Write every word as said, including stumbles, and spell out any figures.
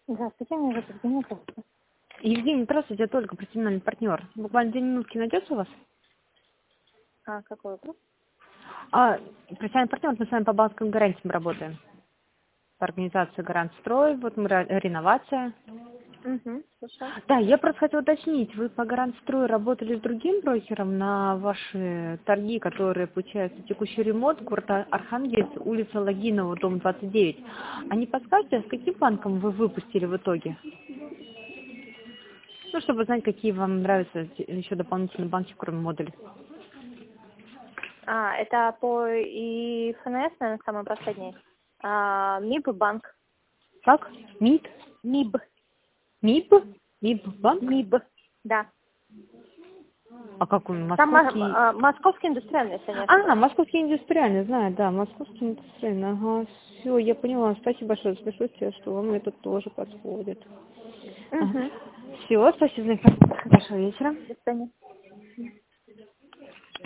Здравствуйте, меня зовут Евгения. Здравствуйте. Евгений, здравствуйте, я только профессиональный партнер. Буквально две минутки найдется у вас? А, какой вопрос? А, профессиональный партнер, мы с вами по банковским гарантиям работаем. По организации Гарантстрой, вот мы ре- реновация. Угу, слушаю. Да, я просто хотела уточнить, вы по Гарантстрою работали с другим брокером на ваши торги, которые, получается, текущий ремонт, город Архангельск, улица Логинова, дом двадцать девять. А не подскажете, с каким банком вы выпустили в итоге? Ну, чтобы знать, какие вам нравятся еще дополнительные банки, кроме модулей. А, это по и ФНС, наверное, самый последний. А, МИБ банк. Как? МИД? МИБ. МИБ? МИБ банк? МИБ, да. А как он, Там мо- московский? а, московский индустриальный, если не А, ошибаюсь. московский индустриальный, знаю, да, московский индустриальный, ага, все, я поняла, спасибо большое, спасибо тебе, что вам это тоже подходит. Ага. Угу. Все, спасибо за информацию, хорошего вечера. До свидания.